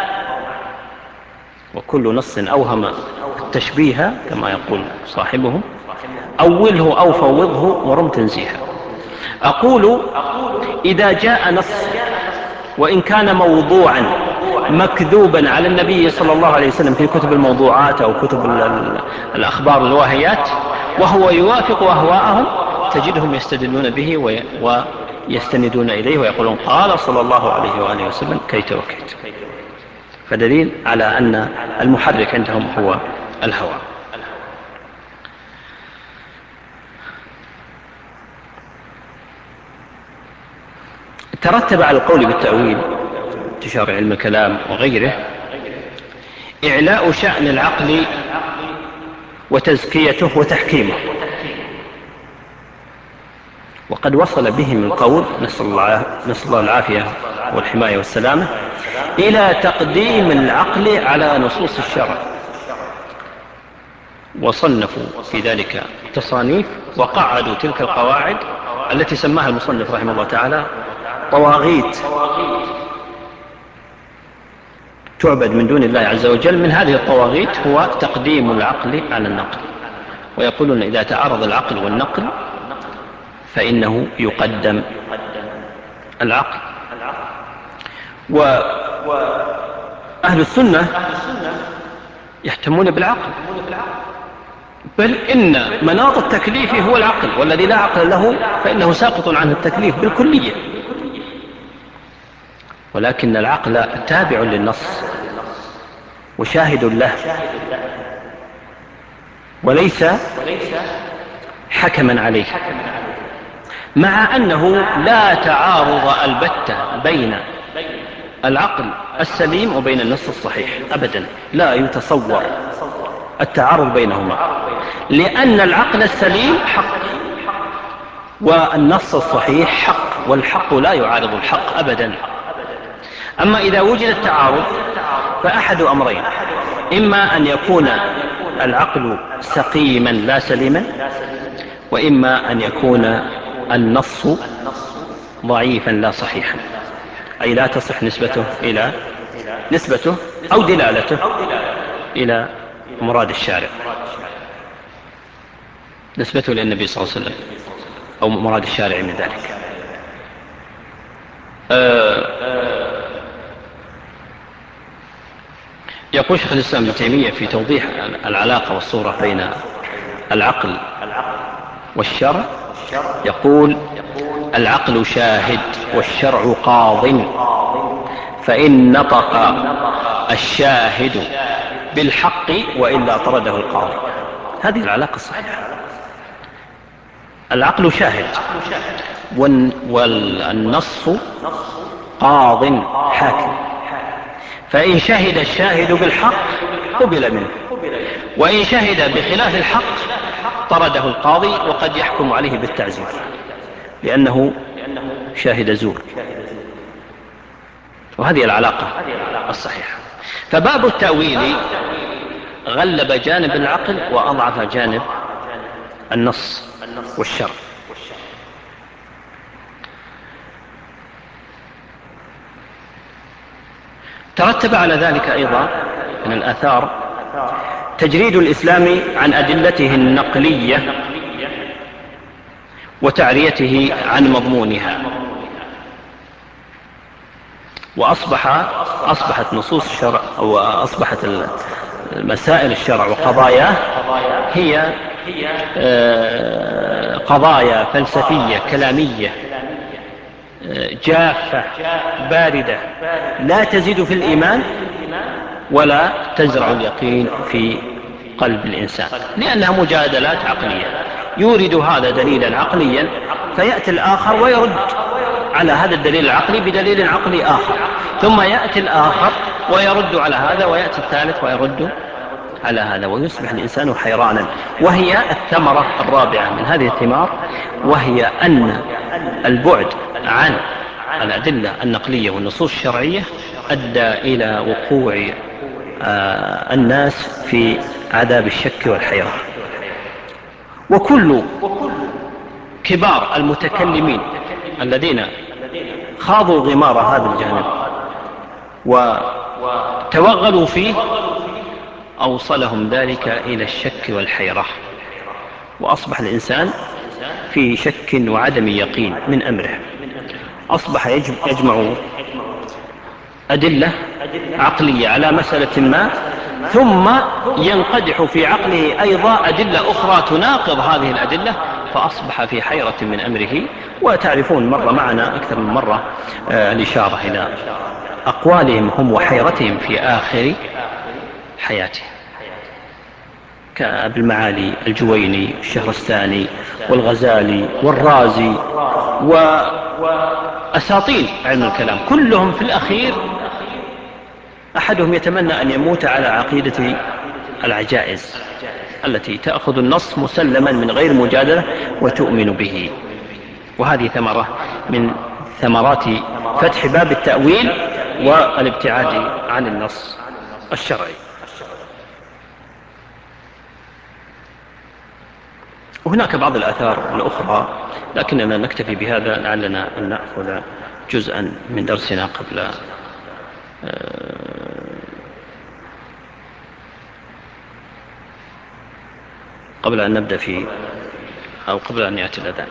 وكل نص أوهم التشبيه كما يقول صاحبهم أوله أو فوضه ورم تنزيها. أقول إذا جاء نص وإن كان موضوعا مكذوبا على النبي صلى الله عليه وسلم في كتب الموضوعات أو كتب الأخبار الواهيات وهو يوافق أهواءهم تجدهم يستدلون به ويستندون إليه ويقولون قال صلى الله عليه وآله وسلم كيت وكيت. فدليل على أن المحرك عندهم هو الهوى. ترتب على القول بالتأويل انتشار علم الكلام وغيره إعلاء شأن العقل وتزكيته وتحكيمه، وقد وصل بهم القول نسأل الله, نسأل الله العافية والحماية والسلامة إلى تقديم العقل على نصوص الشرع، وصنفوا في ذلك تصانيف وقعدوا تلك القواعد التي سماها المصنف رحمه الله تعالى طواغيت تعبد من دون الله عز وجل. من هذه الطواغيت هو تقديم العقل على النقل، ويقولون إذا تعارض العقل والنقل فإنه يقدم العقل. وأهل السنة يهتمون بالعقل، بل إن مناط التكليف هو العقل، والذي لا عقل له فإنه ساقط عنه التكليف بالكلية. ولكن العقل تابع للنص وشاهد له وليس حكما عليه، مع أنه لا تعارض البتة بين العقل السليم وبين النص الصحيح أبدا، لا يتصور التعارض بينهما، لأن العقل السليم حق والنص الصحيح حق، والحق لا يعارض الحق أبدا. أما إذا وجد التعارض فأحد أمرين: إما أن يكون العقل سقيما لا سليما، وإما أن يكون النص ضعيفا لا صحيحا، أي لا تصح نسبته إلى نسبته أو دلالته إلى مراد الشارع، نسبته للنبي صلى الله عليه وسلم أو مراد الشارع من ذلك. يقول شيخ الإسلام ابن تيمية في توضيح العلاقة والصورة بين العقل والشرع، يقول: العقل شاهد والشرع قاض، فإن نطق الشاهد بالحق وإلا طرده القاضي. هذه العلاقة الصحيحة. العقل شاهد والنص قاض حاكم، فإن شهد الشاهد بالحق قبل منه، وإن شهد بخلاف الحق طرده القاضي، وقد يحكم عليه بالتعزير لأنه شاهد زور. وهذه العلاقة الصحيحة. فباب التأويل غلب جانب العقل وأضعف جانب النص والشرع. ترتب على ذلك أيضا من الآثار تجريد الإسلام عن أدلته النقلية وتعريته عن مضمونها، وأصبح أصبحت نصوص الشرع أو أصبحت مسائل الشرع وقضاياه هي قضايا فلسفية كلامية جافة باردة لا تزيد في الإيمان ولا تزرع اليقين في قلب الإنسان، لأنها مجادلات عقلية. يورد هذا دليلا عقليا فيأتي الآخر ويرد على هذا الدليل العقلي بدليل عقلي آخر، ثم يأتي الآخر ويرد على هذا، ويأتي الثالث ويرد على هذا، ويصبح الإنسان حيرانا. وهي الثمرة الرابعة من هذه الثمار، وهي أن البعد عن الأدلة النقلية والنصوص الشرعية أدى إلى وقوع آه الناس في عذاب الشك والحيرة. وكل كبار المتكلمين الذين خاضوا غمار هذا الجانب وتوغلوا فيه أوصلهم ذلك إلى الشك والحيرة، وأصبح الإنسان في شك وعدم يقين من أمره. أصبح يجمع أدلة عقلية على مسألة ما، ثم ينقدح في عقله أيضا أدلة أخرى تناقض هذه الأدلة، فأصبح في حيرة من أمره. وتعرفون مر معنا أكثر من مرة آه الإشارة إلى أقوالهم هم وحيرتهم في آخر حياته، كأبي المعالي الجويني الشهرستاني والغزالي والرازي وأساطين علم الكلام، كلهم في الأخير أحدهم يتمنى أن يموت على عقيدة العجائز التي تأخذ النص مسلما من غير مجادلة وتؤمن به. وهذه ثمرة من ثمرات فتح باب التأويل والابتعاد عن النص الشرعي. وهناك بعض الآثار الأخرى، لكننا نكتفي بهذا لعلنا أن نأخذ جزءا من درسنا قبل قبل أن نبدأ في أو قبل أن يأتي الأذان.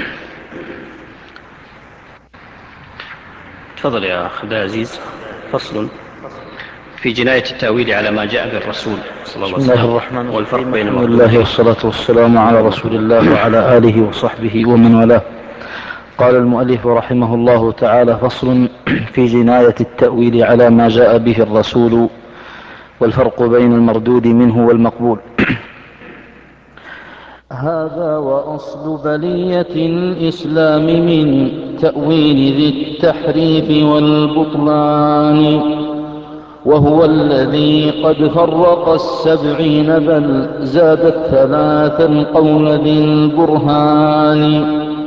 تفضل يا أخ عبد العزيز. فصل في جناية التأويل على ما جاء بالرسول صلى الله عليه وسلم. بسم الله الرحمن والفرق الرحيم. بين الحمد لله والصلاة والسلام على رسول الله وعلى آله وصحبه ومن والاه. قال المؤلف رحمه الله تعالى: فصل في جناية التأويل على ما جاء به الرسول والفرق بين المردود منه والمقبول. هذا وأصل بلية الإسلام من تأويل ذي التحريف والبطلان، وهو الذي قد فرق السبعين بل زادت ثلاثا قول ذي البرهان.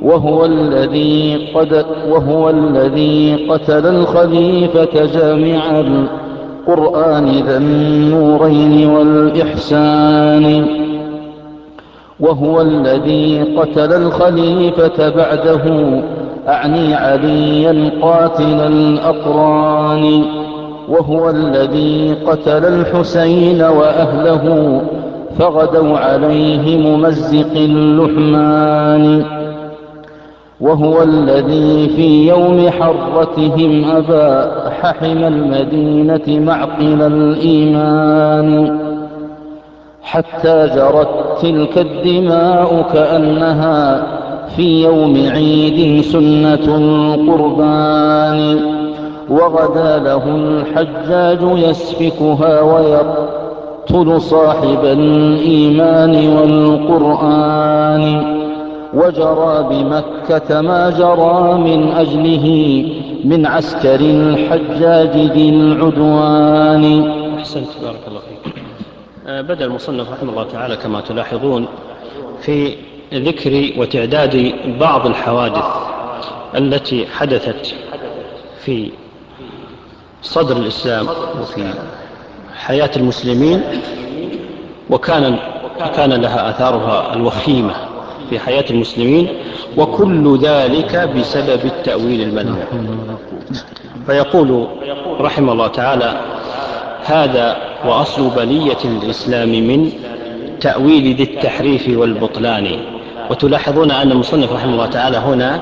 وهو الذي, قد وهو الذي قتل الخليفة جامع القرآن ذا النورين والإحسان وهو الذي قتل الخليفة بعده أعني عليا قاتل الأقران وهو الذي قتل الحسين وأهله فغدوا عليه ممزق اللحمان وهو الذي في يوم حرتهم أباح حمى المدينة معقل الإيمان حتى جرت تلك الدماء كأنها في يوم عيد سنة القربان وغدا له الحجاج يسفكها ويقتل صاحب الإيمان والقرآن وجرى بمكة ما جرى من أجله من عسكر الحجاج ذي العدوان. أحسنت، بارك الله فيك. بدأ المصنف رحمه الله تعالى كما تلاحظون في ذكر وتعداد بعض الحوادث التي حدثت في صدر الإسلام وفي حياة المسلمين وكان كان لها آثارها الوخيمة في حياة المسلمين، وكل ذلك بسبب التأويل المذموم. فيقول رحمه الله تعالى: هذا وأصل بلية الإسلام من تأويل ذي التحريف والبطلان. وتلاحظون أن المصنف رحمه الله تعالى هنا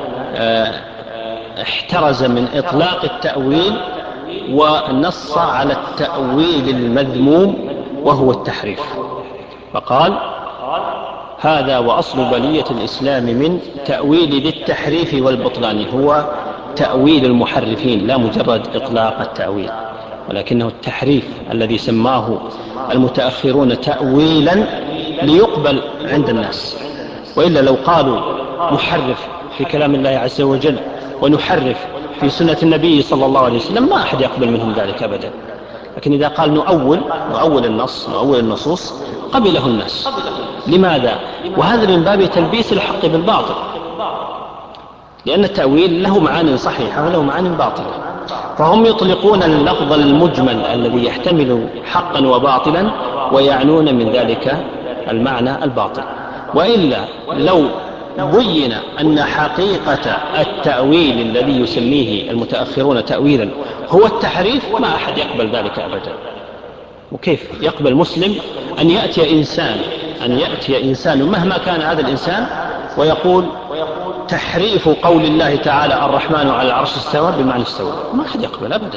احترز من إطلاق التأويل ونص على التأويل المذموم وهو التحريف، فقال: هذا وأصل بلية الإسلام من تأويل ذي التحريف والبطلان، هو تأويل المحرفين لا مجرد إطلاق التأويل، ولكنه التحريف الذي سماه المتأخرون تأويلا ليقبل عند الناس. وإلا لو قالوا نحرف في كلام الله عز وجل ونحرف في سنة النبي صلى الله عليه وسلم ما أحد يقبل منهم ذلك أبدا. لكن إذا قال نؤول نؤول النص نؤول النصوص قبله الناس. لماذا؟ وهذا من باب تلبيس الحق بالباطل، لأن التأويل له معاني صحيحة وله معاني باطلة، فهم يطلقون اللفظ المجمل الذي يحتمل حقا وباطلا ويعنون من ذلك المعنى الباطل. وإلا لو بين أن حقيقة التأويل الذي يسميه المتأخرون تأويلا هو التحريف ما أحد يقبل ذلك أبدا. وكيف يقبل مسلم أن يأتي إنسان أن يأتي إنسان مهما كان هذا الإنسان ويقول تحريف قول الله تعالى الرحمن على العرش استوى بمعنى استوى؟ ما أحد يقبل أبدا.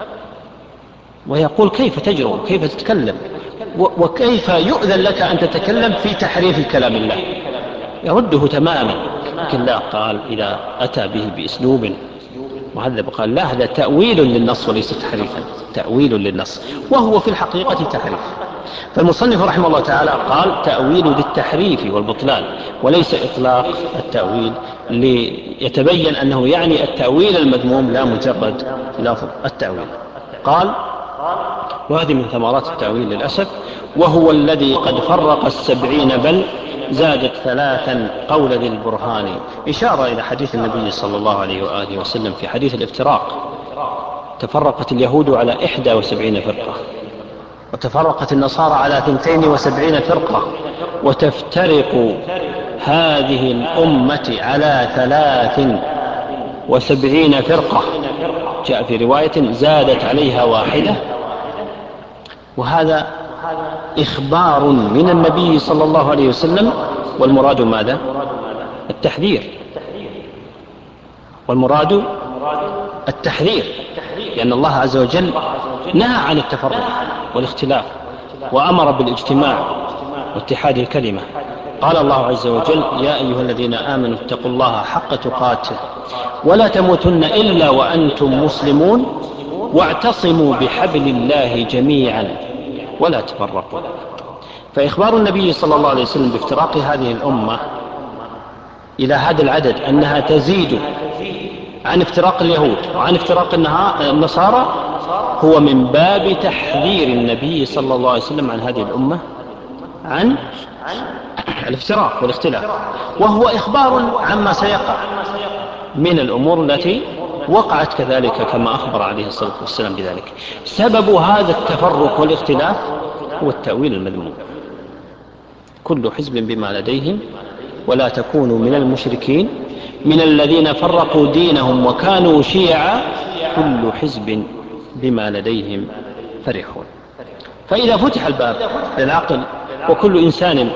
ويقول كيف تجرؤ، كيف تتكلم، وكيف يؤذن لك أن تتكلم في تحريف كلام الله؟ يرده تماما. لكن لا، قال إذا أتى به بأسلوب مهذب قال لا، هذا تأويل للنص وليس تحريفا، تأويل للنص، وهو في الحقيقة تحريف. فالمصنف رحمه الله تعالى قال تأويل ذي التحريف والبطلان وليس إطلاق التأويل، ليتبين أنه يعني التأويل المذموم لا مجرد لفظ التأويل. قال: وهذه من ثمرات التأويل للأسف، وهو الذي قد فرق السبعين بل زادت ثلاثا قول ذي البرهان. إشارة إلى حديث النبي صلى الله عليه وآله وسلم في حديث الافتراق: تفرقت اليهود على إحدى وسبعين فرقة، وتفرقت النصارى على ثنتين وسبعين فرقة، وتفترق هذه الأمة على ثلاث وسبعين فرقة. جاء في رواية زادت عليها واحدة. وهذا إخبار من النبي صلى الله عليه وسلم، والمراد ماذا؟ التحذير، والمراد التحذير، لأن الله عز وجل نهى عن التفرق والاختلاف وأمر بالاجتماع واتحاد الكلمة. قال الله عز وجل: يا أيها الذين آمنوا اتقوا الله حق تقاته ولا تموتن إلا وأنتم مسلمون واعتصموا بحبل الله جميعا ولا تفرقوا. فإخبار النبي صلى الله عليه وسلم بافتراق هذه الأمة إلى هذا العدد أنها تزيد عن افتراق اليهود وعن افتراق النصارى هو من باب تحذير النبي صلى الله عليه وسلم عن هذه الأمة عن الافتراق والاختلاف، وهو إخبار عما سيقع من الأمور التي وقعت كذلك كما أخبر عليه الصلاة والسلام بذلك. سبب هذا التفرق والاختلاف هو التأويل المذموم. كل حزب بما لديهم ولا تكونوا من المشركين من الذين فرقوا دينهم وكانوا شيعا كل حزب بما لديهم فرحون. فإذا فتح الباب للعقل وكل إنسان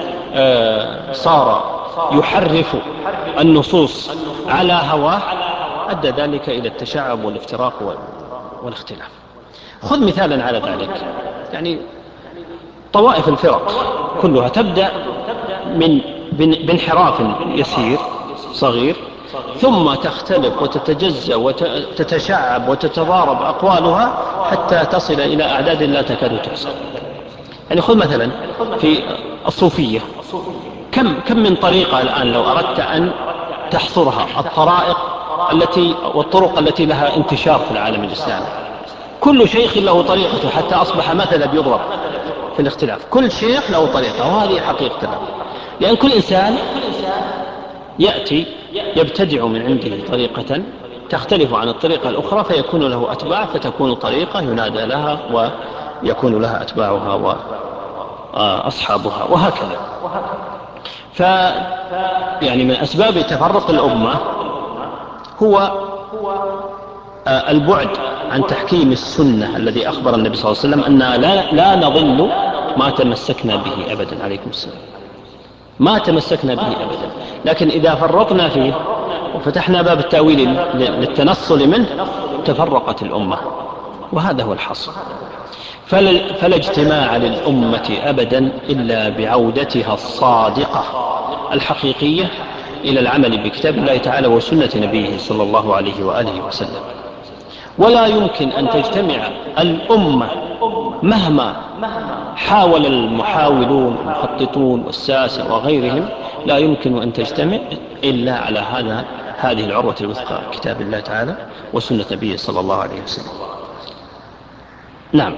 صار يحرف النصوص على هواه أدى ذلك إلى التشعب والافتراق والاختلاف. خذ مثالا على ذلك، يعني طوائف الفرق كلها تبدأ من بانحراف يسير صغير، ثم تختلف وتتجزأ وتتشعب وتتضارب أقوالها حتى تصل إلى أعداد لا تكاد تحصى. يعني خذ مثلا في الصوفية، كم كم من طريقة الآن لو أردت أن تحصرها، الطرائق التي والطرق التي لها انتشار في العالم الإسلامي. كل شيخ له طريقته حتى أصبح مثلا بيضرب في الاختلاف. كل شيخ له طريقة، وهذه حقيقة، لأن كل إنسان يأتي يبتدع من عنده طريقة تختلف عن الطريقة الأخرى فيكون له أتباع، فتكون طريقة ينادى لها ويكون لها أتباعها وأصحابها وهكذا. ف يعني من أسباب تفرق الأمة هو البعد عن تحكيم السنة الذي أخبر النبي صلى الله عليه وسلم أننا لا, لا نضل ما تمسكنا به أبدا. عليكم السلام. ما تمسكنا به أبدا، لكن إذا فرطنا فيه وفتحنا باب التأويل للتنصل منه تفرقت الأمة، وهذا هو الحصر. فلا, فلا اجتماع للأمة أبدا إلا بعودتها الصادقة الحقيقية إلى العمل بكتاب الله تعالى وسنة نبيه صلى الله عليه وآله وسلم. ولا يمكن أن تجتمع الأمة مهما حاول المحاولون المخططون والساسة وغيرهم، لا يمكن أن تجتمع إلا على هذا هذه العروة الوثقى كتاب الله تعالى وسنة نبيه صلى الله عليه وسلم. نعم.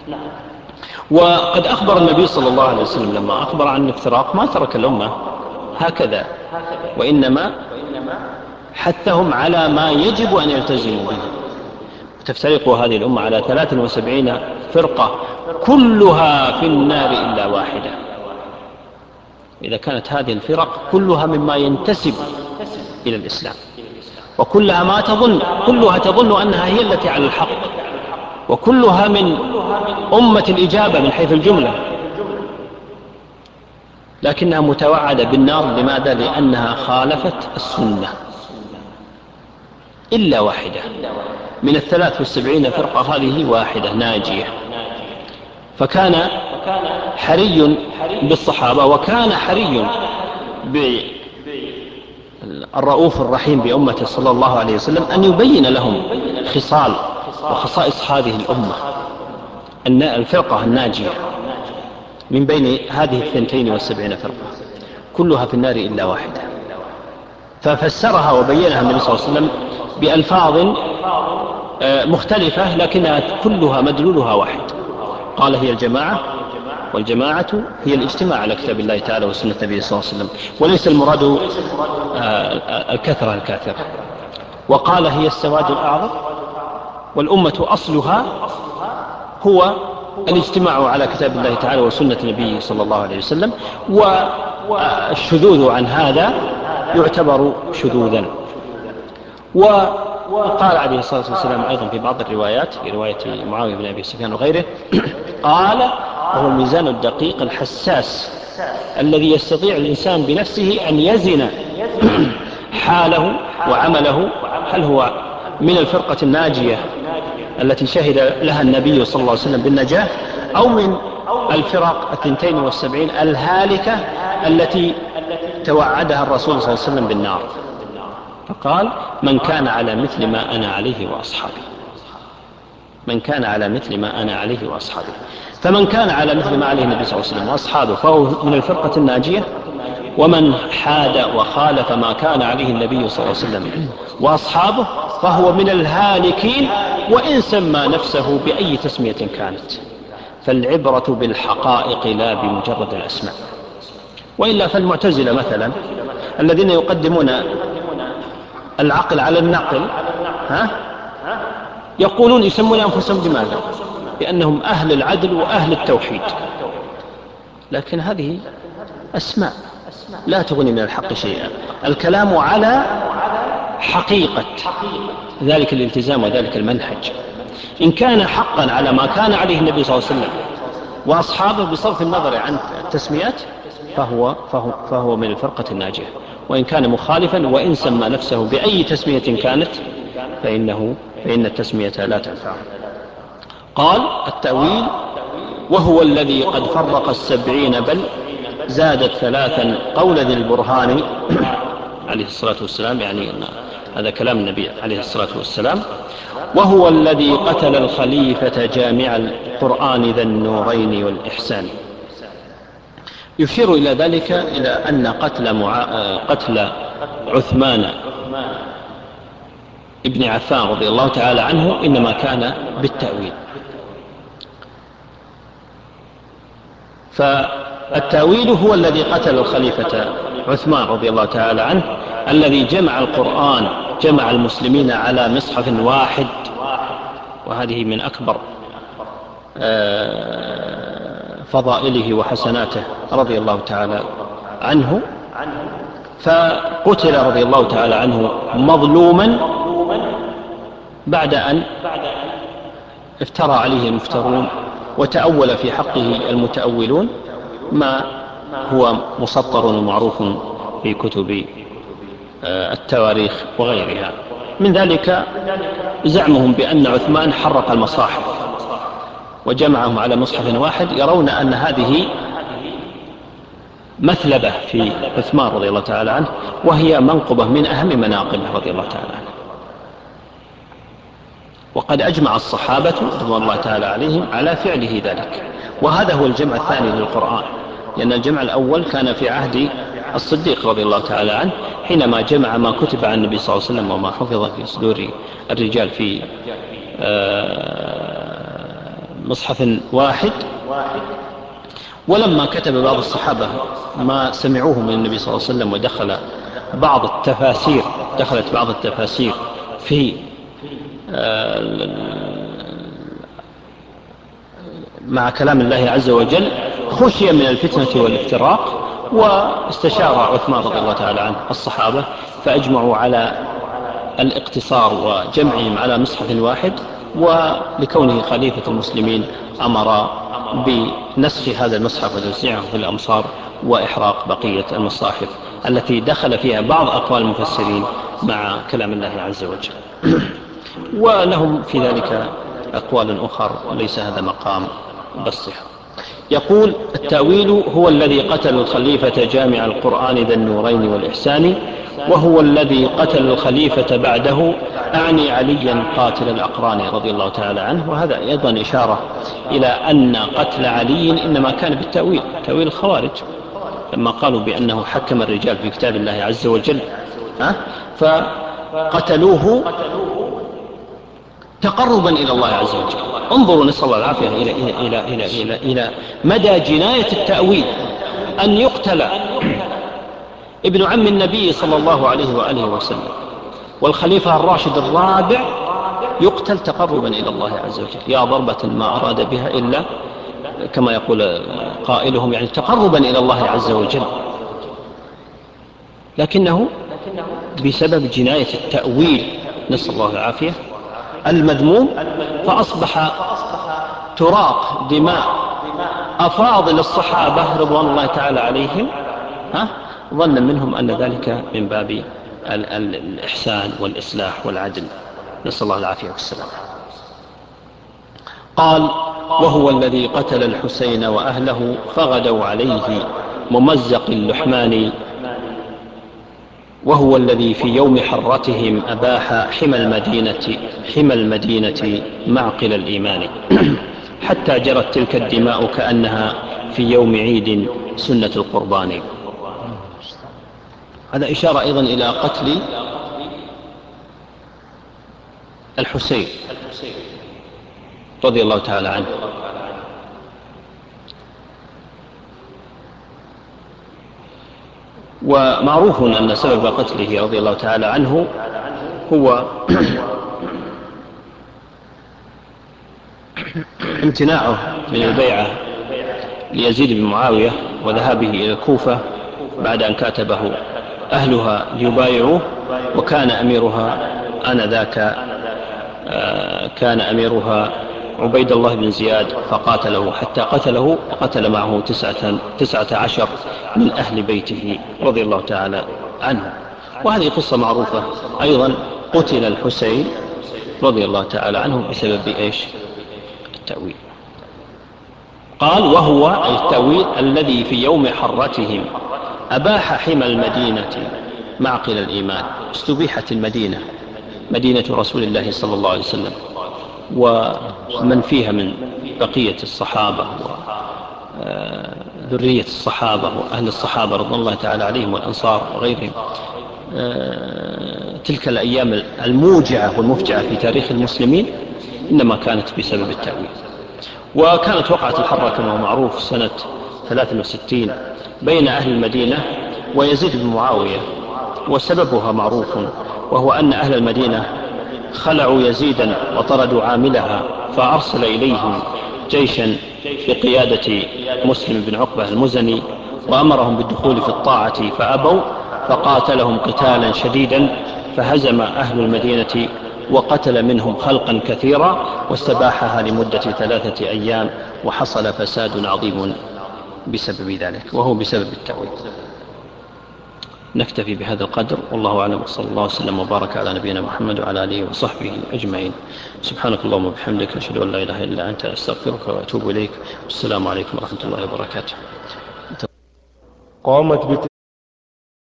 وقد أخبر النبي صلى الله عليه وسلم لما أخبر عن الافتراق ما ترك الأمة هكذا، وإنما حثهم على ما يجب أن يلتزموا به. تفترق هذه الأمة على ثلاث وسبعين فرقة كلها في النار إلا واحدة. إذا كانت هذه الفرق كلها مما ينتسب إلى الإسلام، وكلها ما تظن كلها تظن أنها هي التي على الحق، وكلها من أمة الإجابة من حيث الجملة، لكنها متوعدة بالنار. لماذا؟ لأنها خالفت السنة. إلا واحدة من الثلاث والسبعين فرقة هذه واحدة ناجية. فكان حري بالصحابة وكان حري بالرؤوف الرحيم بأمته صلى الله عليه وسلم أن يبين لهم خصال وخصائص هذه الأمة الفرقة الناجية من بين هذه الثنتين والسبعين فرقة كلها في النار إلا واحدة. ففسرها وبينها النبي صلى الله عليه وسلم بألفاظ مختلفة لكنها كلها مدلولها واحد. قال هي الجماعة، والجماعة هي الاجتماع على كتاب الله تعالى وسنة النبي صلى الله عليه وسلم، وليس المراد الكثرة الكاثرة. وقال هي السواد الأعظم، والأمة أصلها هو الاجتماع على كتاب الله تعالى وسنة النبي صلى الله عليه وسلم، والشذوذ عن هذا يعتبر شذوذا. وقال عليه الصلاة والسلام أيضا في بعض الروايات، في رواية معاوية بن أبي سفيان وغيره، قال وهو الميزان الدقيق الحساس الذي يستطيع الإنسان بنفسه أن يزن حاله وعمله، هل هو من الفرقة الناجية التي شهد لها النبي صلى الله عليه وسلم بالنجاة، أو من الفرق الثنتين والسبعين الهالكة التي توعدها الرسول صلى الله عليه وسلم بالنار. فقال من كان على مثل ما أنا عليه وأصحابي، من كان على مثل ما أنا عليه وأصحابي. فمن كان على مثل ما عليه النبي صلى الله عليه وسلم وأصحابه فهو من الفرقة الناجية، ومن حاد وخالف ما كان عليه النبي صلى الله عليه وسلم وأصحابه فهو من الهالكين، وإن سمى نفسه بأي تسمية كانت. فالعبرة بالحقائق لا بمجرد الأسماء. وإلا فالمعتزلة مثلا الذين يقدمون العقل على النقل ها يقولون يسمون أنفسهم بماذا؟ بأنهم أهل العدل وأهل التوحيد، لكن هذه أسماء لا تغني من الحق شيئا. الكلام على حقيقة ذلك الالتزام وذلك المنهج. إن كان حقا على ما كان عليه النبي صلى الله عليه وسلم وأصحابه بصرف النظر عن التسميات فهو, فهو, فهو من الفرقة الناجية. وإن كان مخالفا وإن سمى نفسه بأي تسمية كانت فإنه فإن التسمية لا تنفع. قال التأويل وهو الذي قد فرق السبعين بل زادت ثلاثا قول ذي البرهان عليه الصلاة والسلام، يعني أن هذا كلام النبي عليه الصلاة والسلام. وهو الذي قتل الخليفة جامع القرآن ذا النورين والإحسان. يشير إلى ذلك إلى أن قتل, مع... قتل عثمان ابن عفان رضي الله تعالى عنه إنما كان بالتأويل. فالتأويل هو الذي قتل الخليفة عثمان رضي الله تعالى عنه الذي جمع القرآن، جمع المسلمين على مصحف واحد، وهذه من أكبر فضائله وحسناته رضي الله تعالى عنه. فقتل رضي الله تعالى عنه مظلوما بعد أن افترى عليه المفترون وتأول في حقه المتأولون ما هو مسطر ومعروف في كتب التواريخ وغيرها. من ذلك زعمهم بأن عثمان حرق المصاحف وجمعهم على مصحف واحد، يرون أن هذه مثلبة في عثمان رضي الله تعالى عنه، وهي منقبة من أهم مناقبه رضي الله تعالى عنه. وقد أجمع الصحابة رضوان الله تعالى عليهم على فعله ذلك. وهذا هو الجمع الثاني للقرآن، لأن الجمع الأول كان في عهد الصديق رضي الله تعالى عنه حينما جمع ما كتب عن النبي صلى الله عليه وسلم وما حفظ في صدور الرجال في مصحف واحد. ولما كتب بعض الصحابة ما سمعوه من النبي صلى الله عليه وسلم ودخل بعض التفاسير دخلت بعض التفاسير في مع كلام الله عز وجل، خشي من الفتنة والافتراق، واستشار عثمان رضي الله تعالى عنه الصحابة فأجمعوا على الاقتصار وجمعهم على مصحف واحد. ولكونه خليفة المسلمين أمر بنسخ هذا المصحف وتوزيعه في الأمصار وإحراق بقية المصاحف التي دخل فيها بعض أقوال المفسرين مع كلام الله عز وجل. ولهم في ذلك أقوال أخر وليس هذا مقام بالصحة. يقول التأويل هو الذي قتل الخليفة جامع القرآن ذا النورين والإحسان، وهو الذي قتل الخليفة بعده، أعني عليا قاتل الأقران رضي الله تعالى عنه. وهذا أيضا إشارة إلى أن قتل علي إنما كان بالتأويل، تأويل الخوارج لما قالوا بأنه حكم الرجال في كتاب الله عز وجل فقتلوه تقربا إلى الله عز وجل. انظروا نسأل الله العافية إلى, إلى, إلى, إلى, إلى, إلى مدى جناية التأويل، أن يقتل ابن عم النبي صلى الله عليه وآله وسلم والخليفة الراشد الرابع يقتل تقربا إلى الله عز وجل. يا ضربة ما أراد بها إلا كما يقول قائلهم يعني تقربا إلى الله عز وجل، لكنه بسبب جناية التأويل نسأل الله العافية المذموم فأصبح تراق دماء أفاضل الصحابة رضوان الله تعالى عليهم، ها ظن منهم أن ذلك من باب الإحسان والإصلاح والعدل، نسأل الله العافية والسلام. قال وهو الذي قتل الحسين وأهله فغدوا عليه ممزق اللحمان، وهو الذي في يوم حرتهم أباح حمى المدينة, حمى المدينة معقل الإيمان حتى جرت تلك الدماء كأنها في يوم عيد سنة القربان. هذا إشارة أيضا إلى قتل الحسين رضي الله تعالى عنه. ومعروف أن سبب قتله رضي الله تعالى عنه هو امتناعه من البيعة ليزيد بن معاوية وذهابه إلى الكوفة بعد أن كاتبه أهلها ليبايعوه، وكان أميرها آنذاك كان أميرها عبيد الله بن زياد، فقاتله حتى قتله، وقتل معه تسعة, تسعة عشر من أهل بيته رضي الله تعالى عنه. وهذه قصة معروفة. أيضا قتل الحسين رضي الله تعالى عنه بسبب إيش؟ التأويل. قال: وهو التأويل الذي في يوم حرتهم أباح حمى المدينة معقل الإيمان. استبيحت المدينة، مدينة رسول الله صلى الله عليه وسلم، ومن فيها من بقية الصحابة وذرية الصحابة وأهل الصحابة رضي الله تعالى عليهم والأنصار وغيرهم. تلك الأيام الموجعة والمفجعة في تاريخ المسلمين إنما كانت بسبب التأويل. وكانت وقعة الحرة كما هو معروف سنة ثلاث وستين بين أهل المدينة ويزيد بن معاوية، وسببها معروف، وهو أن أهل المدينة خلعوا يزيدا وطردوا عاملها، فأرسل إليهم جيشا بقيادة مسلم بن عقبة المزني وأمرهم بالدخول في الطاعة فأبوا، فقاتلهم قتالا شديدا، فهزم أهل المدينة وقتل منهم خلقا كثيرا، واستباحها لمدة ثلاثة أيام، وحصل فساد عظيم بسبب ذلك، وهو بسبب التأويل. نكتفي بهذا القدر، والله أعلم، صلى الله وسلم وبارك على نبينا محمد وعلى آله وصحبه أجمعين. سبحانك اللهم وبحمدك، أشهد أن لا إله إلا أنت، أستغفرك وأتوب إليك. والسلام عليكم ورحمة الله وبركاته. قامت